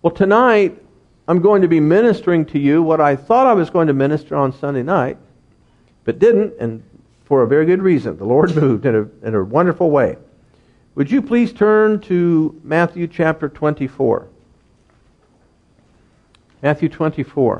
Well, tonight I'm going to be ministering to you what I thought I was going to minister on Sunday night, but didn't, and for a very good reason. The Lord moved in a wonderful way. Would you please turn to Matthew chapter 24? Matthew 24.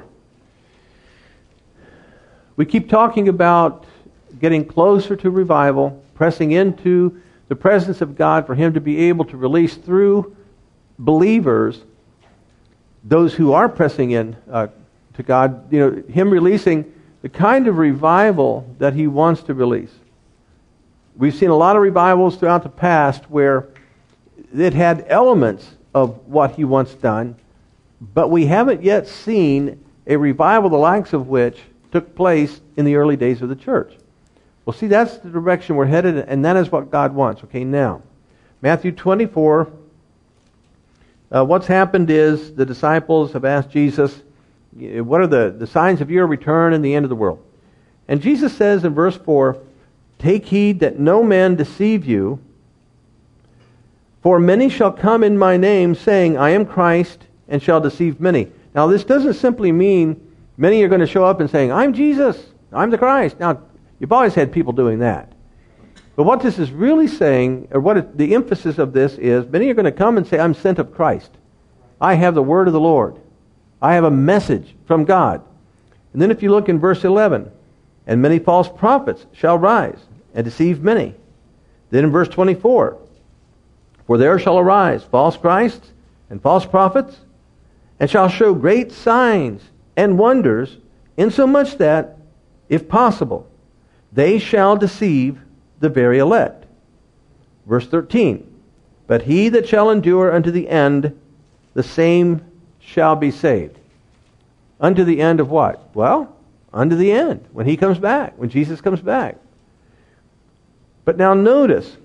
We keep talking about getting closer to revival, pressing into the presence of God for Him to be able to release through believers, those who are pressing in to God, Him releasing the kind of revival that He wants to release. We've seen a lot of revivals throughout the past where it had elements of what He wants done, but we haven't yet seen a revival the likes of which took place in the early days of the church. Well, see, that's the direction we're headed, and that is what God wants. Okay, now, Matthew 24, what's happened is the disciples have asked Jesus, what are the signs of your return and the end of the world? And Jesus says in verse 4, "Take heed that no man deceive you, for many shall come in my name, saying, I am Christ, and shall deceive many." Now, this doesn't simply mean many are going to show up and saying, "I'm Jesus, I'm the Christ." Now, you've always had people doing that. But what this is really saying, or the emphasis of this is, many are going to come and say, "I'm sent of Christ. I have the word of the Lord. I have a message from God." And then if you look in verse 11, "And many false prophets shall rise and deceive many." Then in verse 24, "For there shall arise false Christs and false prophets, and shall show great signs and wonders, insomuch that, if possible, they shall deceive the very elect." Verse 13, "But he that shall endure unto the end, the same shall be saved." Unto the end of what? Well, unto the end, when He comes back, when Jesus comes back. But now notice,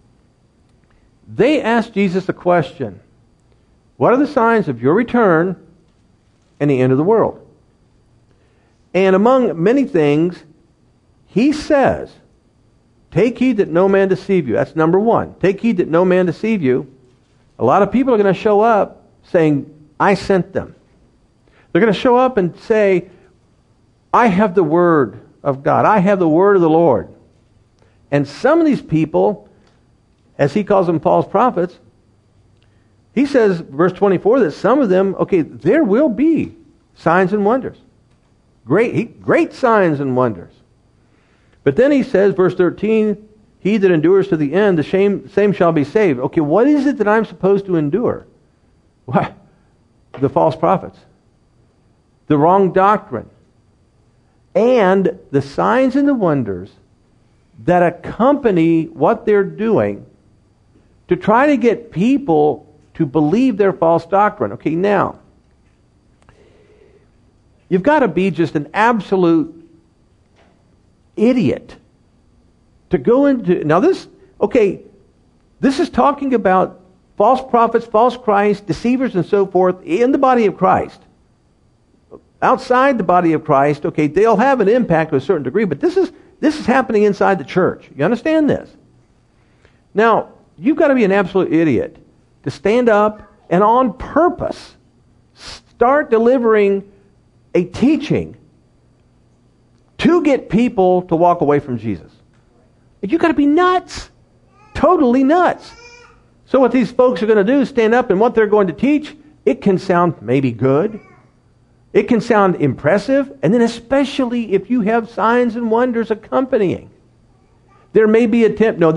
they asked Jesus a question. What are the signs of your return and the end of the world? And among many things, He says, "Take heed that no man deceive you." That's number one. Take heed that no man deceive you. A lot of people are going to show up saying, "I sent them." They're going to show up and say, "I have the word of God. I have the word of the Lord." And some of these people, as He calls them false prophets, He says, verse 24, that some of them, there will be signs and wonders. Great signs and wonders. But then He says, verse 13, "He that endures to the end, the same shall be saved." Okay, what is it that I'm supposed to endure? What? The false prophets. The wrong doctrine. And the signs and the wonders that accompany what they're doing to try to get people to believe their false doctrine. Okay, now, you've got to be just an absolute idiot to go into... Now this is talking about false prophets, false Christ, deceivers and so forth in the body of Christ. Outside the body of Christ, they'll have an impact to a certain degree, but this is happening inside the church. You understand this? Now, you've got to be an absolute idiot to stand up and on purpose start delivering a teaching to get people to walk away from Jesus. You've got to be nuts. Totally nuts. So what these folks are going to do is stand up, and what they're going to teach, it can sound maybe good. It can sound impressive, and then especially if you have signs and wonders accompanying. There will be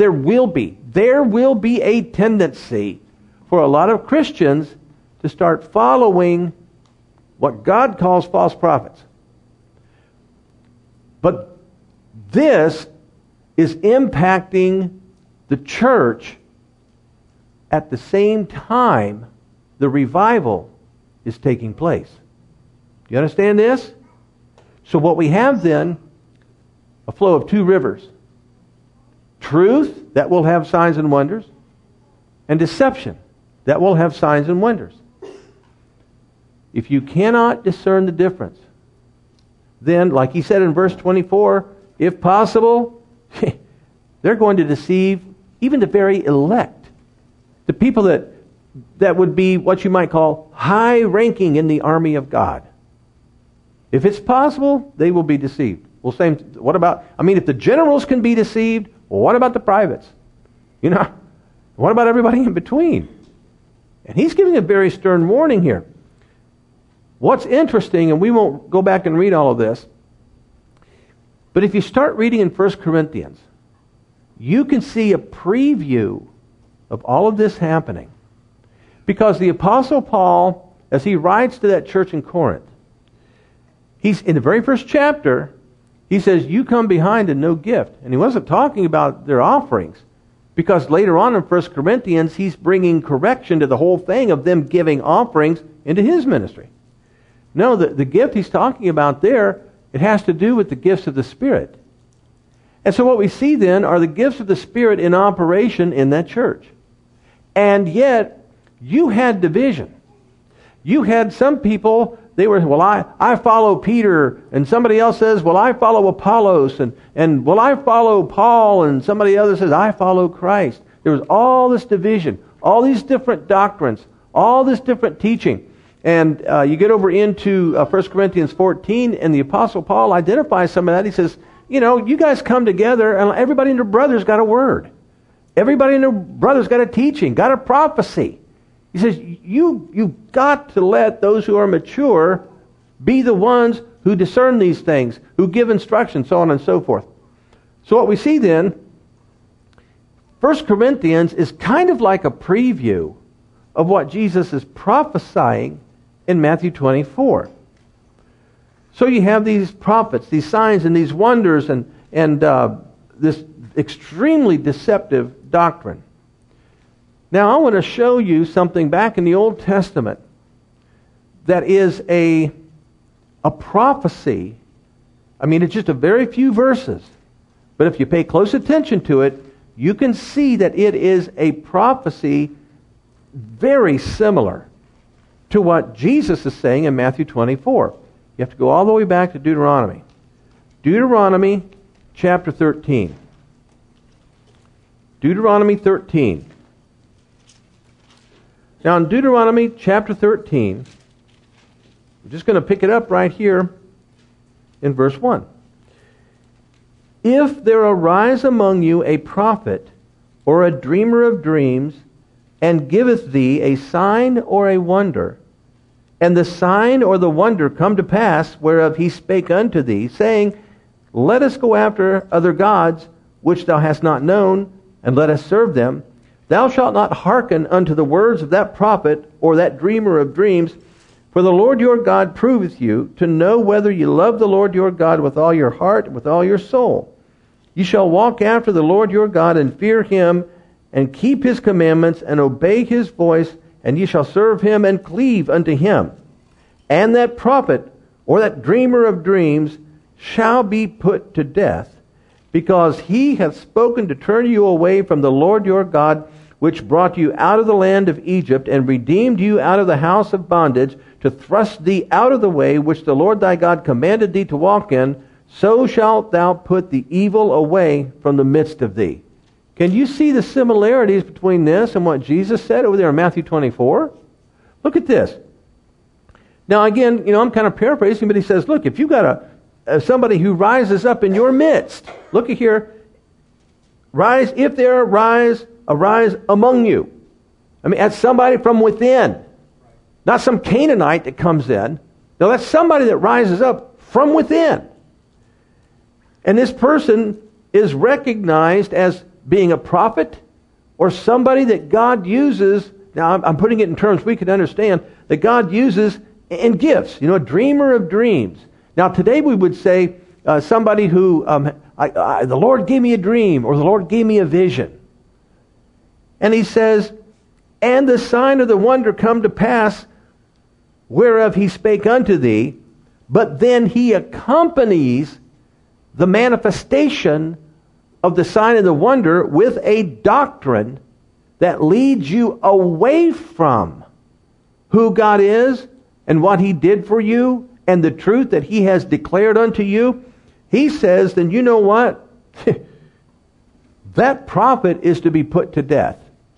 a tendency for a lot of Christians to start following what God calls false prophets. But this is impacting the church at the same time the revival is taking place. Do you understand this? So what we have then, a flow of two rivers. Truth, that will have signs and wonders, and deception, that will have signs and wonders. If you cannot discern the difference, then, like He said in verse 24, if possible, they're going to deceive even the very elect. The people that that would be what you might call high ranking in the army of God. If it's possible, they will be deceived. Well, what about, if the generals can be deceived, well, what about the privates? What about everybody in between? And he's giving a very stern warning here. What's interesting, and we won't go back and read all of this, but if you start reading in 1 Corinthians, you can see a preview of all of this happening. Because the Apostle Paul, as he writes to that church in Corinth, he's in the very first chapter, he says, you come behind and no gift. And he wasn't talking about their offerings. Because later on in 1 Corinthians, he's bringing correction to the whole thing of them giving offerings into his ministry. No, the gift he's talking about there, it has to do with the gifts of the Spirit. And so what we see then are the gifts of the Spirit in operation in that church. And yet, you had division. You had some people, they were, well, I follow Peter, and somebody else says, well, I follow Apollos, and well, I follow Paul, and somebody else says, I follow Christ. There was all this division, all these different doctrines, all this different teaching. And you get over into 1 Corinthians 14, and the Apostle Paul identifies some of that. He says, you guys come together, and everybody and their brother's got a word. Everybody and their brother's got a teaching, got a prophecy. He says, you've got to let those who are mature be the ones who discern these things, who give instruction, so on and so forth. So what we see then, 1 Corinthians is kind of like a preview of what Jesus is prophesying in Matthew 24. So you have these prophets, these signs and these wonders and this extremely deceptive doctrine. Now I want to show you something back in the Old Testament that is a prophecy. It's just a very few verses. But if you pay close attention to it, you can see that it is a prophecy very similar to what Jesus is saying in Matthew 24. You have to go all the way back to Deuteronomy. Deuteronomy chapter 13. Deuteronomy 13. Now in Deuteronomy chapter 13, I'm just going to pick it up right here in verse 1. If there arise among you a prophet or a dreamer of dreams, and giveth thee a sign or a wonder, and the sign or the wonder come to pass, whereof he spake unto thee, saying, let us go after other gods, which thou hast not known, and let us serve them, thou shalt not hearken unto the words of that prophet or that dreamer of dreams, for the Lord your God proveth you, to know whether ye love the Lord your God with all your heart and with all your soul. Ye shall walk after the Lord your God, and fear him, and keep his commandments, and obey his voice, and ye shall serve him, and cleave unto him. And that prophet, or that dreamer of dreams, shall be put to death, because he hath spoken to turn you away from the Lord your God, which brought you out of the land of Egypt, and redeemed you out of the house of bondage, to thrust thee out of the way which the Lord thy God commanded thee to walk in, so shalt thou put the evil away from the midst of thee. Can you see the similarities between this and what Jesus said over there in Matthew 24? Look at this. Now again, I'm kind of paraphrasing, but he says, look, if you've got somebody who rises up in your midst, look at here, if there arise among you. That's somebody from within. Not some Canaanite that comes in. No, that's somebody that rises up from within. And this person is recognized as being a prophet or somebody that God uses. Now I'm putting it in terms we can understand, that God uses in gifts. A dreamer of dreams. Now today we would say somebody who, the Lord gave me a dream, or the Lord gave me a vision. And he says, and the sign of the wonder come to pass, whereof he spake unto thee, but then he accompanies the manifestation of the sign and the wonder with a doctrine that leads you away from who God is and what he did for you and the truth that he has declared unto you. He says, then you know what? That prophet is to be put to death.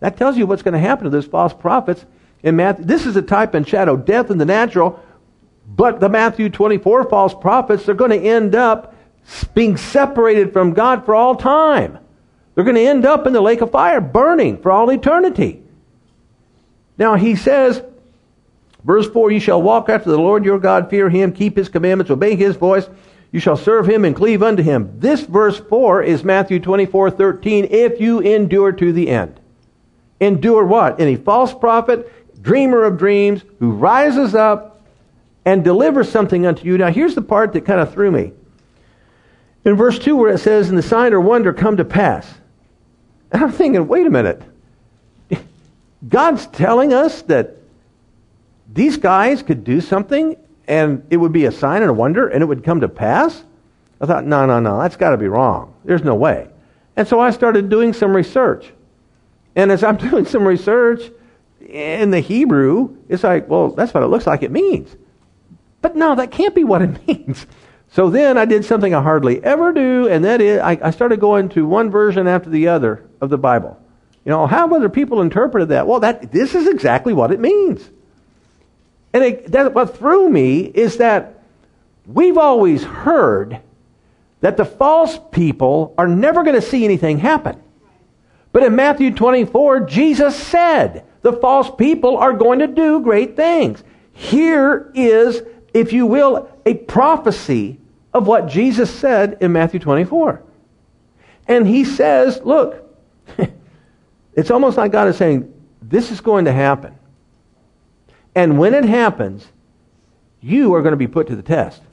That tells you what's going to happen to those false prophets in Matthew. This is a type and shadow, death in the natural, but the Matthew 24 false prophets, they're going to end up being separated from God for all time. They're going to end up in the lake of fire, burning for all eternity. Now he says, verse 4, you shall walk after the Lord your God, fear him, keep his commandments, obey his voice. You shall serve him and cleave unto him. This verse 4 is Matthew 24:13, if you endure to the end. Endure what? Any false prophet, dreamer of dreams, who rises up and delivers something unto you. Now here's the part that kind of threw me. In verse 2 where it says, and the sign or wonder come to pass. And I'm thinking, wait a minute. God's telling us that these guys could do something and it would be a sign and a wonder and it would come to pass? I thought, no, that's got to be wrong. There's no way. And so I started doing some research. And as I'm doing some research in the Hebrew, it's like, well, that's what it looks like it means. But no, that can't be what it means. So then I did something I hardly ever do, and that is I started going to one version after the other of the Bible. You know, how have other people interpreted that? Well, this is exactly what it means. And what threw me is that we've always heard that the false people are never going to see anything happen. But in Matthew 24, Jesus said the false people are going to do great things. Here is, if you will, a prophecy of what Jesus said in Matthew 24. And he says, look, it's almost like God is saying, this is going to happen. And when it happens, you are going to be put to the test.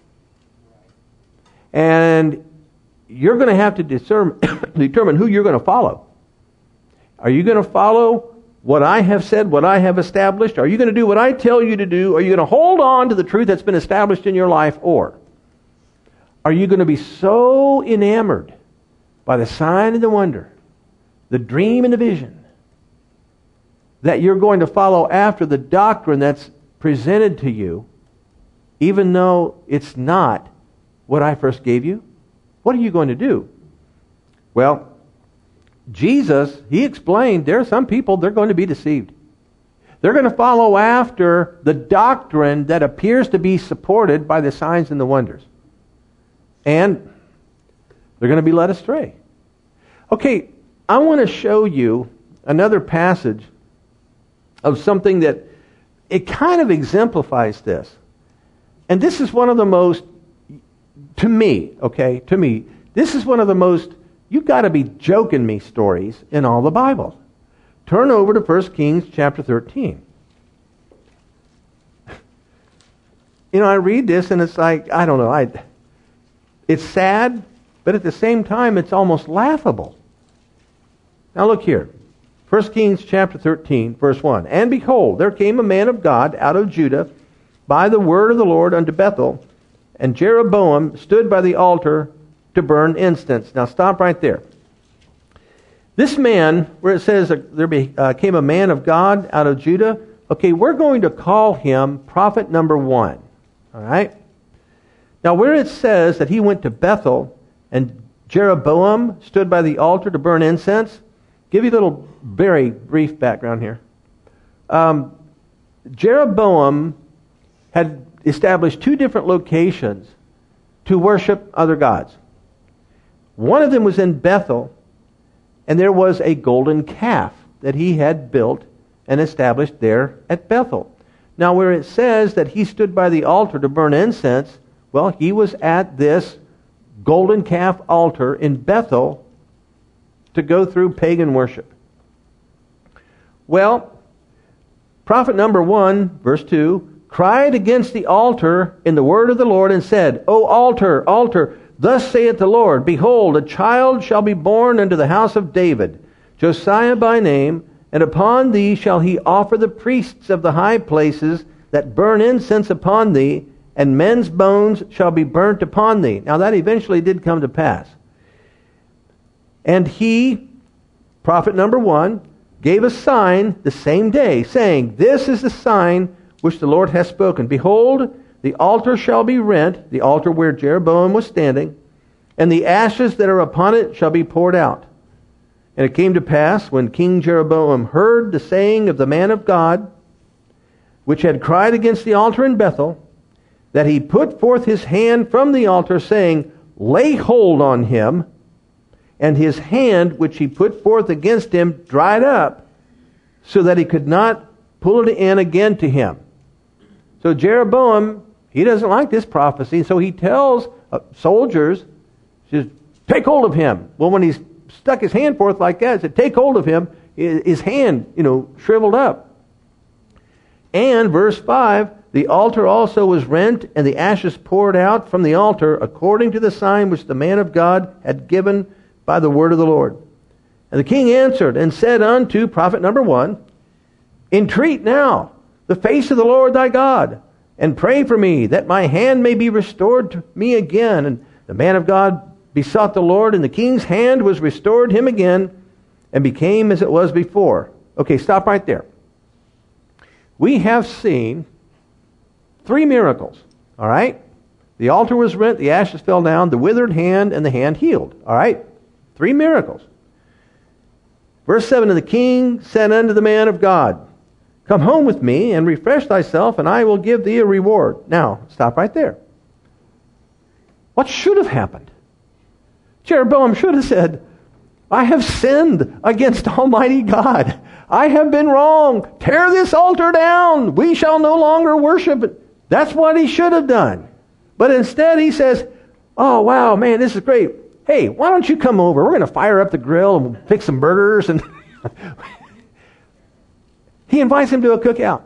And you're going to have to determine who you're going to follow. Are you going to follow what I have said, what I have established? Are you going to do what I tell you to do? Are you going to hold on to the truth that's been established in your life? Or are you going to be so enamored by the sign and the wonder, the dream and the vision, that you're going to follow after the doctrine that's presented to you, even though it's not what I first gave you? What are you going to do? Well, Jesus, he explained there are some people, they're going to be deceived. They're going to follow after the doctrine that appears to be supported by the signs and the wonders. And they're going to be led astray. Okay, I want to show you another passage of something that it kind of exemplifies this. And this is one of the most, to me, this is one of the most, you've got to be joking me stories in all the Bible. Turn over to 1 Kings chapter 13. You know, I read this and it's like, I don't know, it's sad, but at the same time it's almost laughable. Now look here. 1 Kings chapter 13, verse 1. And behold, there came a man of God out of Judah by the word of the Lord unto Bethel, and Jeroboam stood by the altar to burn incense. Now stop right there. This man, where it says there came a man of God out of Judah, okay, we're going to call him prophet number 1. All right? Now where it says that he went to Bethel and Jeroboam stood by the altar to burn incense, give you a little very brief background here. Jeroboam had established 2 different locations to worship other gods. One of them was in Bethel, and there was a golden calf that he had built and established there at Bethel. Now where it says that he stood by the altar to burn incense, well, he was at this golden calf altar in Bethel to go through pagan worship. Well, prophet number 1, verse 2, cried against the altar in the word of the Lord and said, O altar, altar, thus saith the Lord, behold, a child shall be born unto the house of David, Josiah by name, and upon thee shall he offer the priests of the high places that burn incense upon thee, and men's bones shall be burnt upon thee. Now that eventually did come to pass. And he, prophet number 1, gave a sign the same day, saying, This is the sign which the Lord hath spoken. Behold, the altar shall be rent, the altar where Jeroboam was standing, and the ashes that are upon it shall be poured out. And it came to pass, when King Jeroboam heard the saying of the man of God, which had cried against the altar in Bethel, that he put forth his hand from the altar, saying, Lay hold on him. And his hand, which he put forth against him, dried up, so that he could not pull it in again to him. So Jeroboam, he doesn't like this prophecy, so he tells soldiers, says, take hold of him. Well, when he's stuck his hand forth like that, said, take hold of him, his hand, shriveled up. And verse 5, the altar also was rent, and the ashes poured out from the altar, according to the sign which the man of God had given by the word of the Lord. And the king answered and said unto prophet number 1, Entreat now the face of the Lord thy God, and pray for me, that my hand may be restored to me again. And the man of God besought the Lord, and the king's hand was restored him again, and became as it was before. Okay, stop right there. We have seen 3 miracles, all right? The altar was rent, the ashes fell down, the withered hand, and the hand healed, all right? 3 miracles. Verse 7, And the king said unto the man of God, Come home with me, and refresh thyself, and I will give thee a reward. Now, stop right there. What should have happened? Jeroboam should have said, I have sinned against Almighty God. I have been wrong. Tear this altar down. We shall no longer worship it. That's what he should have done. But instead he says, oh, wow, man, this is great. Hey, why don't you come over? We're going to fire up the grill and we'll fix some burgers. And he invites him to a cookout.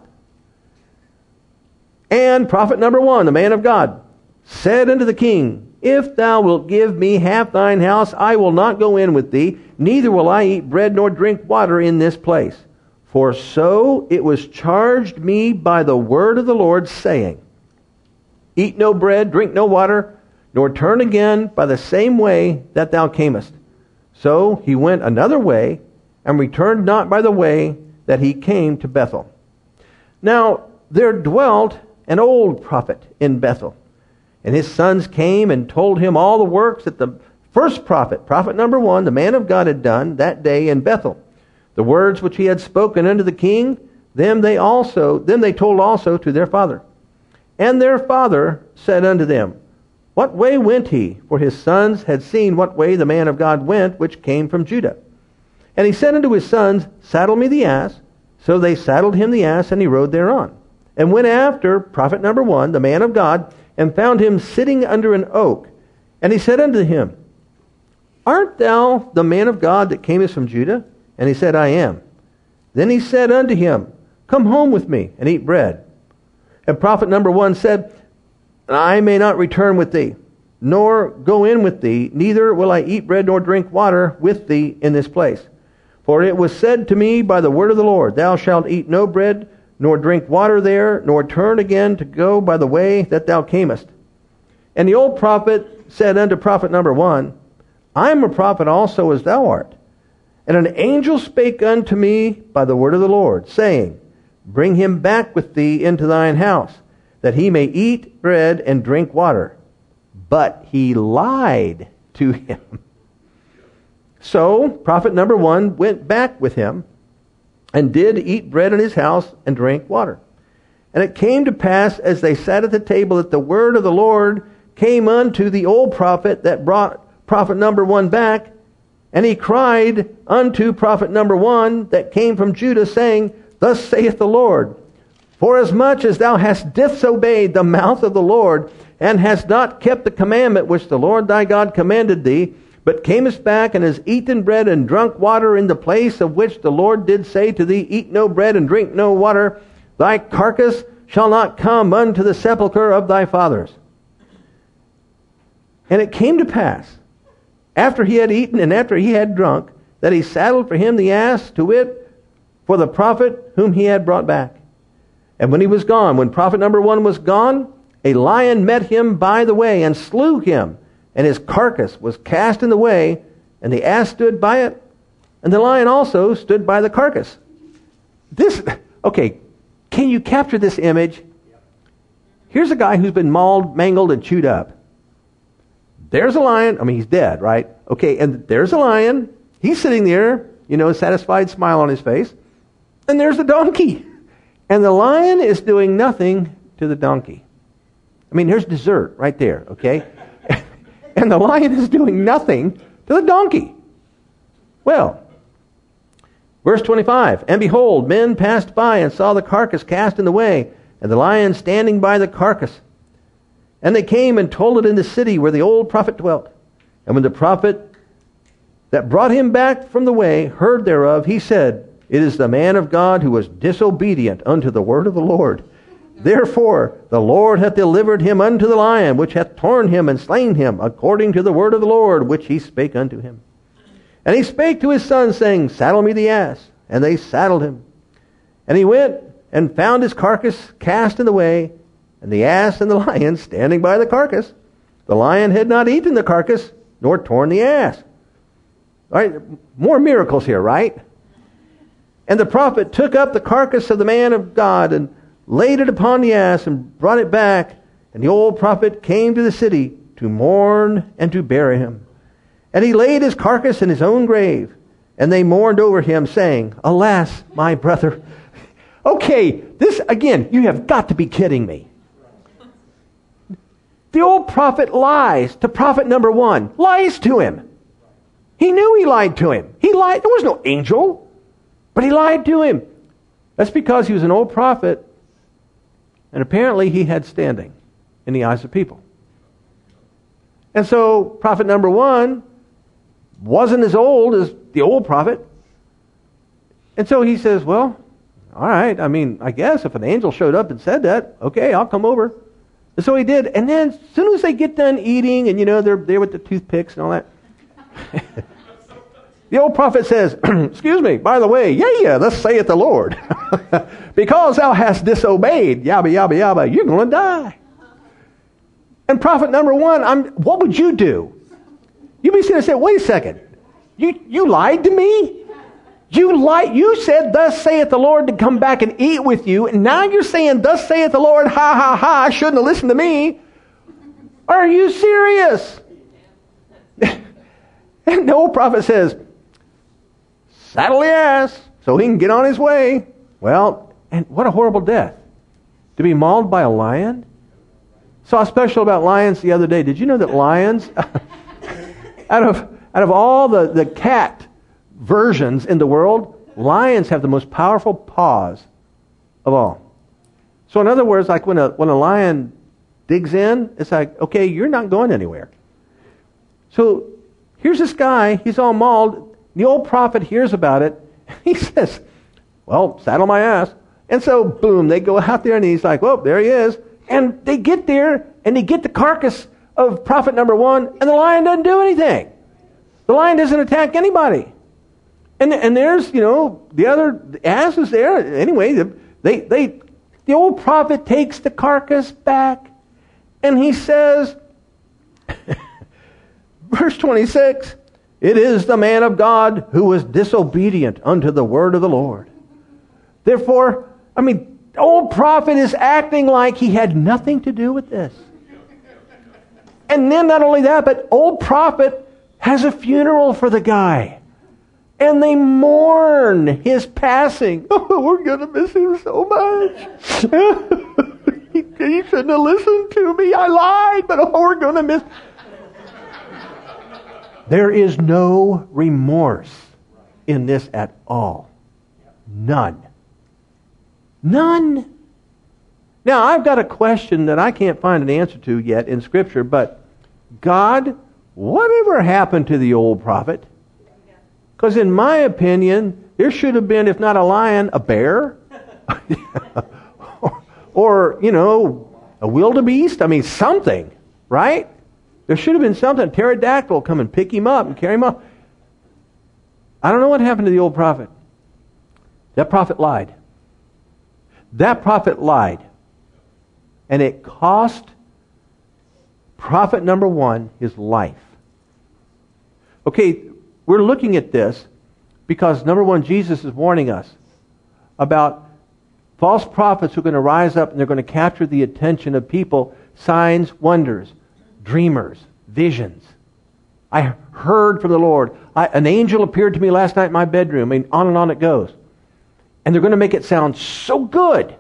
And prophet number 1, the man of God, said unto the king, If thou wilt give me half thine house, I will not go in with thee, neither will I eat bread nor drink water in this place. For so it was charged me by the word of the Lord, saying, Eat no bread, drink no water, nor turn again by the same way that thou camest. So he went another way, and returned not by the way that he came to Bethel. Now there dwelt an old prophet in Bethel, and his sons came and told him all the works that the first prophet, prophet number 1, the man of God, had done that day in Bethel. The words which he had spoken unto the king, them they told also to their father. And their father said unto them, What way went he? For his sons had seen what way the man of God went, which came from Judah. And he said unto his sons, Saddle me the ass. So they saddled him the ass, and he rode thereon. And went after prophet number 1, the man of God, and found him sitting under an oak. And he said unto him, Art thou the man of God that camest from Judah? And he said, I am. Then he said unto him, Come home with me, and eat bread. And prophet number 1 said, I may not return with thee, nor go in with thee, neither will I eat bread nor drink water with thee in this place. For it was said to me by the word of the Lord, Thou shalt eat no bread, nor drink water there, nor turn again to go by the way that thou camest. And the old prophet said unto prophet number 1, I am a prophet also as thou art. And an angel spake unto me by the word of the Lord, saying, Bring him back with thee into thine house, that he may eat bread and drink water. But he lied to him. So prophet number 1 went back with him, and did eat bread in his house and drink water. And it came to pass, as they sat at the table, that the word of the Lord came unto the old prophet that brought prophet number 1 back. And he cried unto prophet number 1 that came from Judah, saying, Thus saith the Lord, Forasmuch as thou hast disobeyed the mouth of the Lord, and hast not kept the commandment which the Lord thy God commanded thee, but camest back and hast eaten bread and drunk water in the place of which the Lord did say to thee, Eat no bread and drink no water, thy carcass shall not come unto the sepulchre of thy fathers. And it came to pass, after he had eaten and after he had drunk, that he saddled for him the ass, to wit, for the prophet whom he had brought back. And when he was gone, when prophet number 1 was gone, a lion met him by the way and slew him, and his carcass was cast in the way, and the ass stood by it, and the lion also stood by the carcass. Okay, can you capture this image? Here's a guy who's been mauled, mangled, and chewed up. There's a lion. I mean, he's dead, right? Okay, and there's a lion. He's sitting there. satisfied smile on his face. And there's the donkey. And the lion is doing nothing to the donkey. I mean, here's dessert right there, okay? And the lion is doing nothing to the donkey. Well, verse 25, and behold, men passed by and saw the carcass cast in the way, and the lion standing by the carcass. And they came and told it in the city where the old prophet dwelt. And when the prophet that brought him back from the way heard thereof, he said, it is the man of God who was disobedient unto the word of the Lord. Therefore the Lord hath delivered him unto the lion, which hath torn him and slain him, according to the word of the Lord, which he spake unto him. And he spake to his son, saying, saddle me the ass. And they saddled him. And he went and found his carcass cast in the way, and the ass and the lion standing by the carcass. The lion had not eaten the carcass, nor torn the ass. All right, more miracles here, right? And the prophet took up the carcass of the man of God and laid it upon the ass and brought it back. And the old prophet came to the city to mourn and to bury him. And he laid his carcass in his own grave. And they mourned over him, saying, alas, my brother. Okay, this, again, you have got to be kidding me. The old prophet lies to prophet number one. Lies to him. He knew he lied to him. He lied. There was no angel. But he lied to him. That's because he was an old prophet. And apparently he had standing in the eyes of people. And so prophet number one wasn't as old as the old prophet. And so he says, well, all right, I guess if an angel showed up and said that, okay, I'll come over. And so he did. And then as soon as they get done eating and, they're there with the toothpicks and all that, the old prophet says, excuse me, by the way, thus saith the Lord. Because thou hast disobeyed, yabba, yabba, yabba, you're going to die. And prophet number one, what would you do? You'd be sitting there and say, wait a second. You lied to me? You said, thus saith the Lord, to come back and eat with you. And now you're saying, thus saith the Lord, ha, ha, ha, shouldn't have listened to me. Are you serious? And the old prophet says, saddle the ass so he can get on his way. Well, and what a horrible death. To be mauled by a lion? Saw a special about lions the other day. Did you know that lions, out of all the cat versions in the world, lions have the most powerful paws of all. So in other words, like when a lion digs in, it's like, okay, you're not going anywhere. So here's this guy, he's all mauled. The old prophet hears about it. He says, well, saddle my ass. And so, boom, they go out there and he's like, well, there he is. And they get there and they get the carcass of prophet number one, and the lion doesn't do anything. The lion doesn't attack anybody. And there's, the ass is there. Anyway, the old prophet takes the carcass back and he says, verse 26, it is the man of God who was disobedient unto the word of the Lord. Therefore, the old prophet is acting like he had nothing to do with this. And then not only that, but old prophet has a funeral for the guy. And they mourn his passing. Oh, we're going to miss him so much. He shouldn't have listened to me. I lied, but we're going to miss. There is no remorse in this at all. None. None. Now, I've got a question that I can't find an answer to yet in Scripture, but God, whatever happened to the old prophet? Because in my opinion, there should have been, if not a lion, a bear. or, a wildebeest. Something, right? There should have been something. A pterodactyl come and pick him up and carry him up. I don't know what happened to the old prophet. That prophet lied. That prophet lied. And it cost prophet number one his life. Okay, we're looking at this because, number one, Jesus is warning us about false prophets who are going to rise up and they're going to capture the attention of people. Signs, wonders, dreamers, visions. I heard from the Lord. an angel appeared to me last night in my bedroom. I mean, on and on it goes. And they're going to make it sound so good,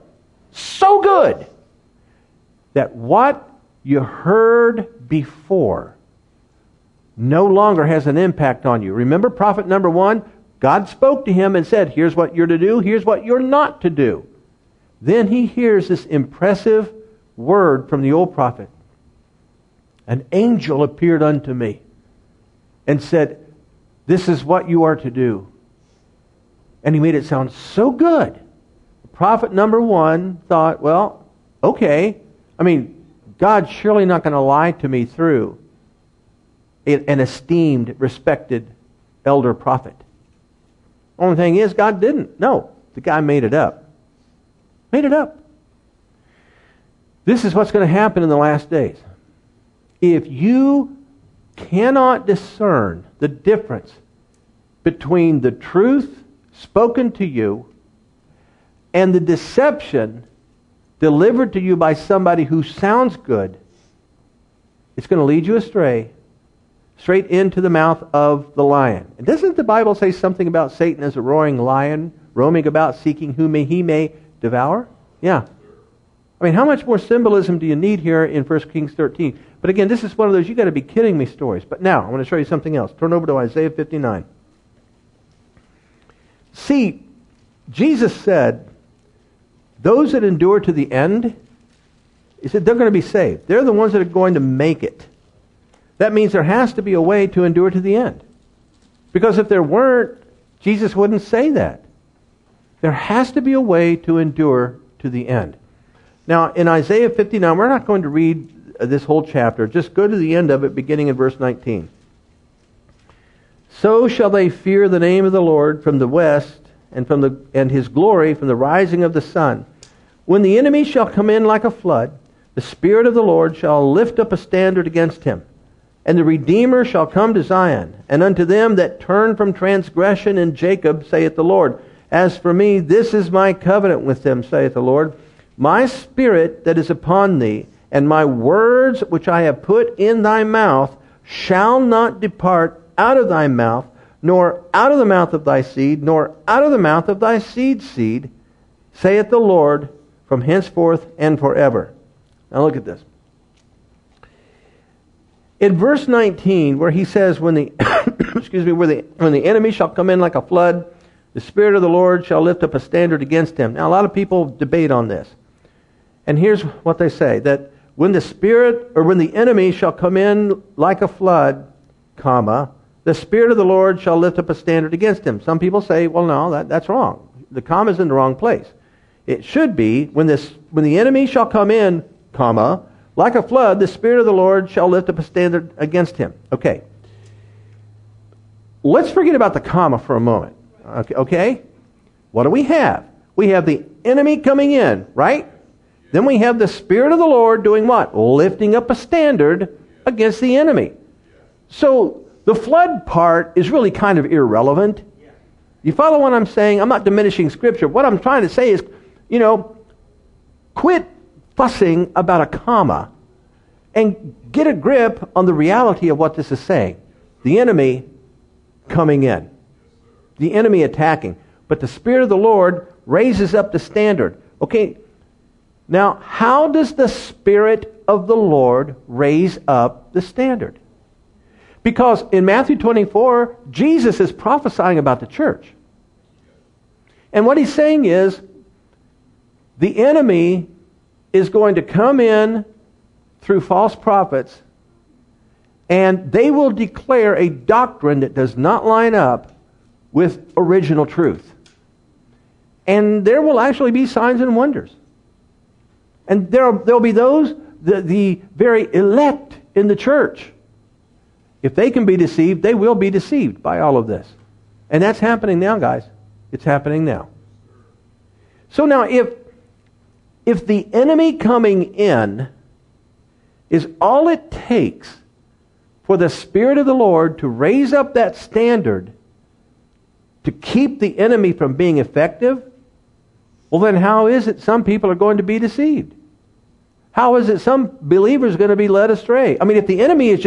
that what you heard before no longer has an impact on you. Remember prophet number 1? God spoke to him and said, here's what you're to do, here's what you're not to do. Then he hears this impressive word from the old prophet. An angel appeared unto me and said, this is what you are to do. And he made it sound so good. Prophet number 1 thought, well, okay. I mean, God's surely not going to lie to me through an esteemed, respected elder prophet. Only thing is, God didn't. No, the guy made it up. Made it up. This is what's going to happen in the last days. If you cannot discern the difference between the truth spoken to you and the deception delivered to you by somebody who sounds good, it's going to lead you astray, straight into the mouth of the lion. And doesn't the Bible say something about Satan as a roaring lion, roaming about seeking whom he may devour? Yeah. I mean, how much more symbolism do you need here in 1 Kings 13? But again, this is one of those you got to be kidding me stories. But now, I want to show you something else. Turn over to Isaiah 59. See, Jesus said, those that endure to the end, he said they're going to be saved. They're the ones that are going to make it. That means there has to be a way to endure to the end. Because if there weren't, Jesus wouldn't say that. There has to be a way to endure to the end. Now, in Isaiah 59, we're not going to read this whole chapter. Just go to the end of it, beginning in verse 19. So shall they fear the name of the Lord from the west, and his glory from the rising of the sun. When the enemy shall come in like a flood, the Spirit of the Lord shall lift up a standard against him. And the Redeemer shall come to Zion, and unto them that turn from transgression in Jacob, saith the Lord. As for me, this is my covenant with them, saith the Lord. My Spirit that is upon thee, and my words which I have put in thy mouth, shall not depart out of thy mouth, nor out of the mouth of thy seed, nor out of the mouth of thy seed's seed, saith the Lord, from henceforth and forever. Now look at this. In verse 19, where he says, when the when the enemy shall come in like a flood, the Spirit of the Lord shall lift up a standard against him. Now, a lot of people debate on this. And here's what they say, that when the enemy shall come in like a flood, comma, the Spirit of the Lord shall lift up a standard against him. Some people say, well, no, that's wrong. The comma's in the wrong place. It should be, when the enemy shall come in, comma, like a flood, the Spirit of the Lord shall lift up a standard against him. Okay. Let's forget about the comma for a moment. Okay? What do we have? We have the enemy coming in, right? Then we have the Spirit of the Lord doing what? Lifting up a standard against the enemy. So the flood part is really kind of irrelevant. You follow what I'm saying? I'm not diminishing Scripture. What I'm trying to say is, quit fussing about a comma and get a grip on the reality of what this is saying. The enemy coming in. The enemy attacking. But the Spirit of the Lord raises up the standard. Okay, now how does the Spirit of the Lord raise up the standard? Because in Matthew 24, Jesus is prophesying about the church. And what he's saying is, the enemy is going to come in through false prophets, and they will declare a doctrine that does not line up with original truth. And there will actually be signs and wonders. And there'll be those, the very elect in the church. If they can be deceived, they will be deceived by all of this. And that's happening now, guys. It's happening now. So now, if the enemy coming in is all it takes for the Spirit of the Lord to raise up that standard to keep the enemy from being effective, well then how is it some people are going to be deceived? How is it some believers are going to be led astray? I mean, if the enemy is just,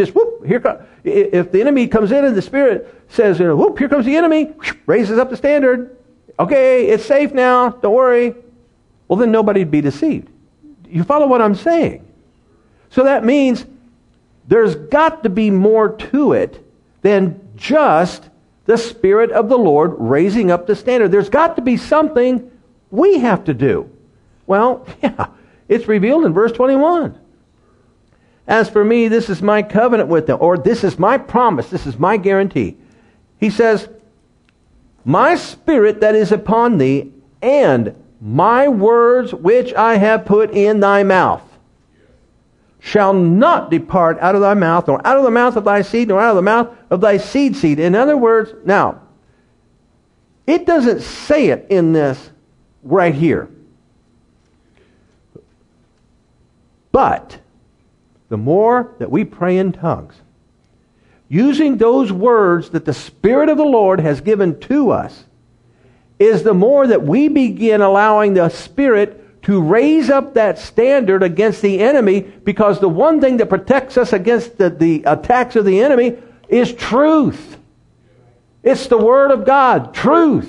if the enemy comes in and the Spirit says, whoop, here comes the enemy, raises up the standard. Okay, it's safe now, don't worry. Well, then nobody'd be deceived. You follow what I'm saying? So that means there's got to be more to it than just the Spirit of the Lord raising up the standard. There's got to be something we have to do. Well, yeah, it's revealed in verse 21. As for me, this is my covenant with them, or this is my promise, this is my guarantee. He says, my Spirit that is upon thee, and my words which I have put in thy mouth, shall not depart out of thy mouth, nor out of the mouth of thy seed, nor out of the mouth of thy seed. In other words, now, it doesn't say it in this right here. But the more that we pray in tongues, using those words that the Spirit of the Lord has given to us, is the more that we begin allowing the Spirit to raise up that standard against the enemy, because the one thing that protects us against the attacks of the enemy is truth. It's the Word of God, truth.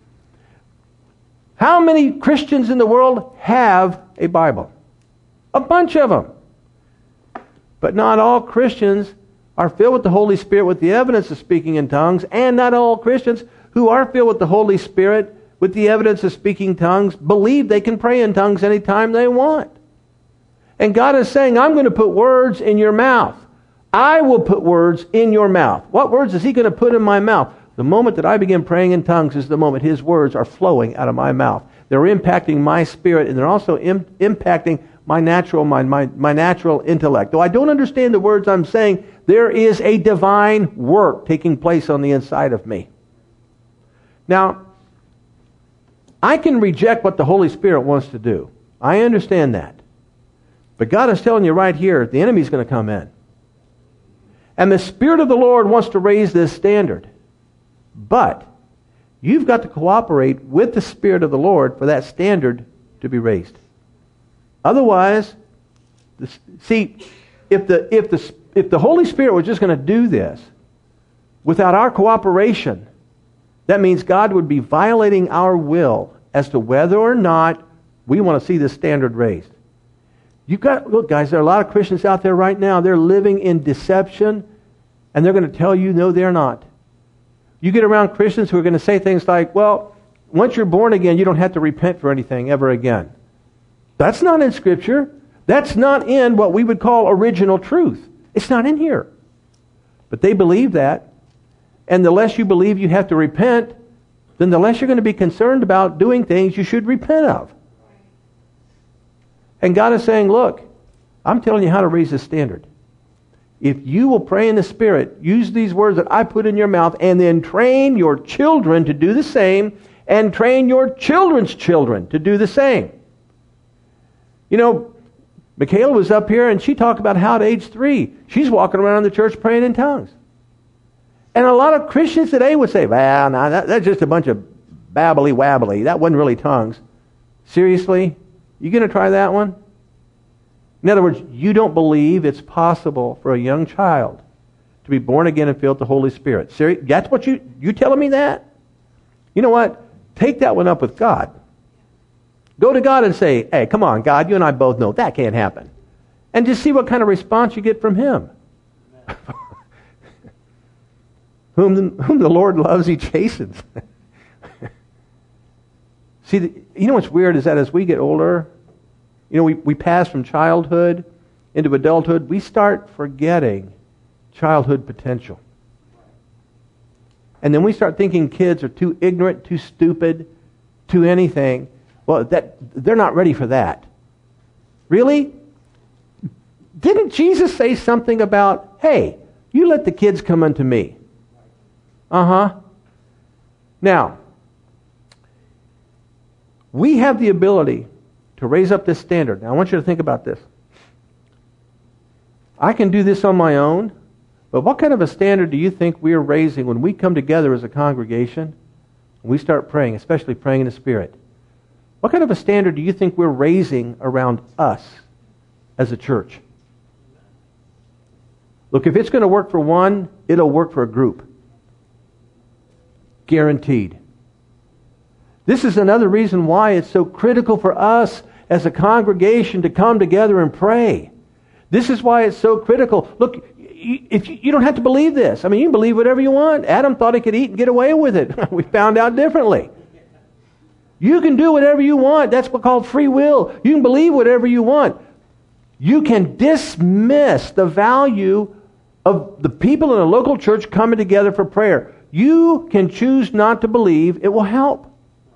How many Christians in the world have a Bible? A bunch of them. But not all Christians are filled with the Holy Spirit with the evidence of speaking in tongues, and not all Christians who are filled with the Holy Spirit with the evidence of speaking tongues believe they can pray in tongues anytime they want. And God is saying, I'm going to put words in your mouth. I will put words in your mouth. What words is He going to put in my mouth? The moment that I begin praying in tongues is the moment His words are flowing out of my mouth. They're impacting my spirit, and they're also impacting my natural mind, my natural intellect. Though I don't understand the words I'm saying, there is a divine work taking place on the inside of me. Now, I can reject what the Holy Spirit wants to do. I understand that. But God is telling you right here, the enemy's going to come in. And the Spirit of the Lord wants to raise this standard. But you've got to cooperate with the Spirit of the Lord for that standard to be raised. Otherwise, see, if the Holy Spirit was just going to do this without our cooperation, that means God would be violating our will as to whether or not we want to see this standard raised. Look, guys, there are a lot of Christians out there right now. They're living in deception, and they're going to tell you, no, they're not. You get around Christians who are going to say things like, well, once you're born again, you don't have to repent for anything ever again. That's not in Scripture. That's not in what we would call original truth. It's not in here. But they believe that. And the less you believe you have to repent, then the less you're going to be concerned about doing things you should repent of. And God is saying, look, I'm telling you how to raise the standard. If you will pray in the Spirit, use these words that I put in your mouth, and then train your children to do the same, and train your children's children to do the same. You know, Michaela was up here and she talked about how at age 3, she's walking around the church praying in tongues. And a lot of Christians today would say, well, no, that's just a bunch of babbly-wabbly. That wasn't really tongues. Seriously? You going to try that one? In other words, you don't believe it's possible for a young child to be born again and filled with the Holy Spirit. Seriously? That's what you telling me that? You know what? Take that one up with God. Go to God and say, hey, come on, God, you and I both know that can't happen. And just see what kind of response you get from Him. Whom the Lord loves, He chastens. See, you know what's weird is that as we get older, you know, we pass from childhood into adulthood, we start forgetting childhood potential. And then we start thinking kids are too ignorant, too stupid, too anything. Well, they're not ready for that. Really? Didn't Jesus say something about, hey, you let the kids come unto me? Uh-huh. Now, we have the ability to raise up this standard. Now, I want you to think about this. I can do this on my own, but what kind of a standard do you think we're raising when we come together as a congregation and we start praying, especially praying in the Spirit? What kind of a standard do you think we're raising around us as a church? Look, if it's going to work for one, it'll work for a group. Guaranteed. This is another reason why it's so critical for us as a congregation to come together and pray. This is why it's so critical. Look, you don't have to believe this. I mean, you can believe whatever you want. Adam thought he could eat and get away with it. We found out differently. You can do whatever you want. That's what's called free will. You can believe whatever you want. You can dismiss the value of the people in a local church coming together for prayer. You can choose not to believe. It will help.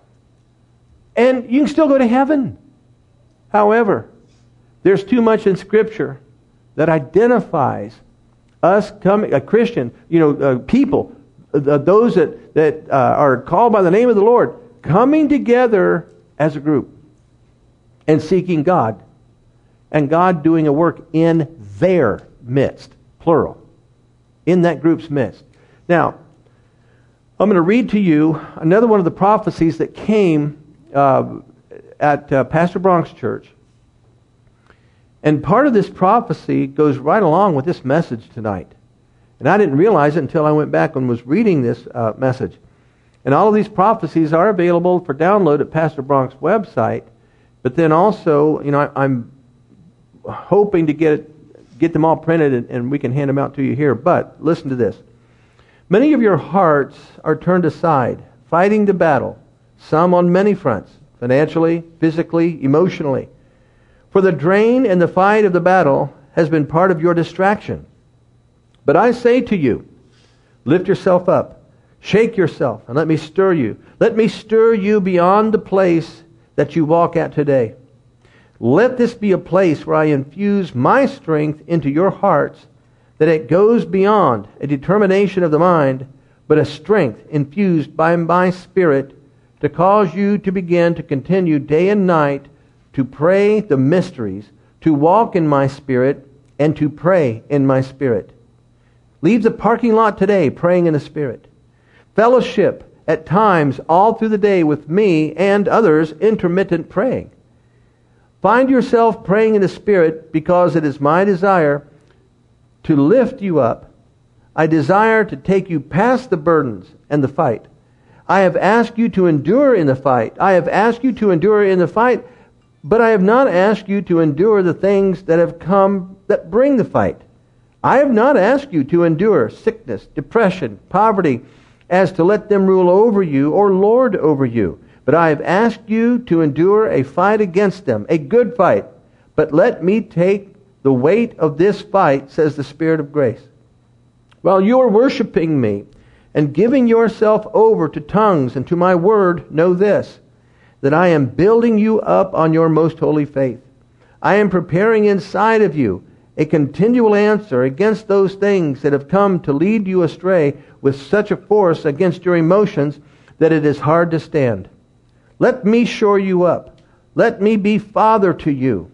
And you can still go to heaven. However, there's too much in Scripture that identifies us coming, a Christian, people, those that are called by the name of the Lord, coming together as a group and seeking God, and God doing a work in their midst, plural, in that group's midst. Now, I'm going to read to you another one of the prophecies that came at Pastor Bronk's church. And part of this prophecy goes right along with this message tonight. And I didn't realize it until I went back and was reading this message. And all of these prophecies are available for download at Pastor Bronk's website. But then also, I'm hoping to get them all printed and we can hand them out to you here. But listen to this. Many of your hearts are turned aside, fighting the battle, some on many fronts, financially, physically, emotionally. For the drain and the fight of the battle has been part of your distraction. But I say to you, lift yourself up, shake yourself, and let me stir you. Let me stir you beyond the place that you walk at today. Let this be a place where I infuse my strength into your hearts, that it goes beyond a determination of the mind, but a strength infused by my Spirit to cause you to begin to continue day and night to pray the mysteries, to walk in my Spirit, and to pray in my Spirit. Leave the parking lot today praying in the Spirit. Fellowship at times all through the day with me and others, intermittent praying. Find yourself praying in the Spirit, because it is my desire to lift you up. I desire to take you past the burdens and the fight. I have asked you to endure in the fight. I have asked you to endure in the fight, but I have not asked you to endure the things that have come that bring the fight. I have not asked you to endure sickness, depression, poverty, as to let them rule over you or lord over you. But I have asked you to endure a fight against them, a good fight. But let me take the weight of this fight, says the Spirit of grace. While you are worshiping me and giving yourself over to tongues and to my word, know this, that I am building you up on your most holy faith. I am preparing inside of you a continual answer against those things that have come to lead you astray with such a force against your emotions that it is hard to stand. Let me shore you up. Let me be Father to you.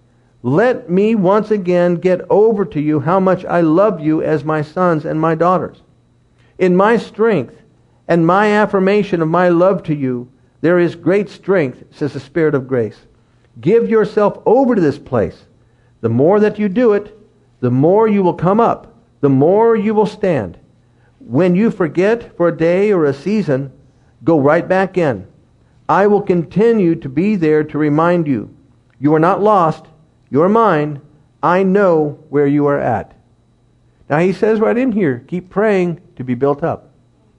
Let me once again get over to you how much I love you as my sons and my daughters. In my strength and my affirmation of my love to you, there is great strength, says the Spirit of grace. Give yourself over to this place. The more that you do it, the more you will come up, the more you will stand. When you forget for a day or a season, go right back in. I will continue to be there to remind you. You are not lost. You are mine. I know where you are at. Now he says right in here, keep praying to be built up.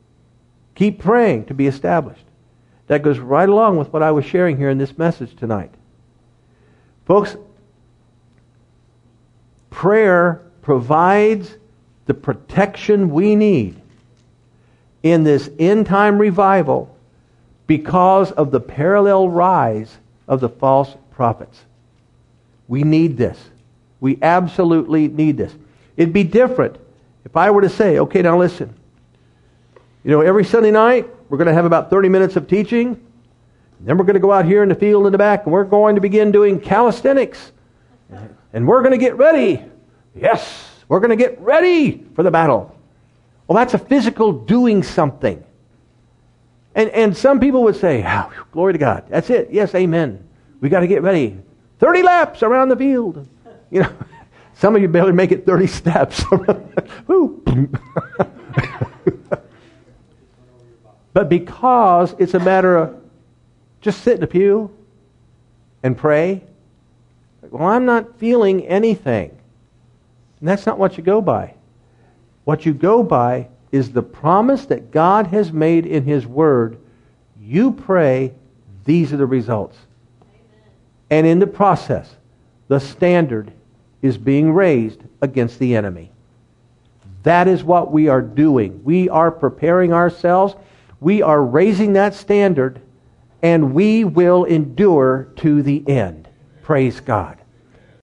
Keep praying to be established. That goes right along with what I was sharing here in this message tonight. Folks, prayer provides the protection we need in this end-time revival because of the parallel rise of the false prophets. We need this. We absolutely need this. It'd be different if I were to say, okay, now listen. Every Sunday night, we're going to have about 30 minutes of teaching. Then we're going to go out here in the field in the back, and we're going to begin doing calisthenics. And we're going to get ready. Yes, we're going to get ready for the battle. Well, that's a physical doing something. And some people would say, oh, glory to God. That's it. Yes, amen. We got to get ready. 30 laps around the field. Some of you barely make it 30 steps. Woo. But because it's a matter of just sit in the pew and pray, well, I'm not feeling anything. And that's not what you go by. What you go by is the promise that God has made in His Word. You pray, these are the results. Amen. And in the process, the standard is being raised against the enemy. That is what we are doing. We are preparing ourselves. We are raising that standard, and we will endure to the end. Praise God.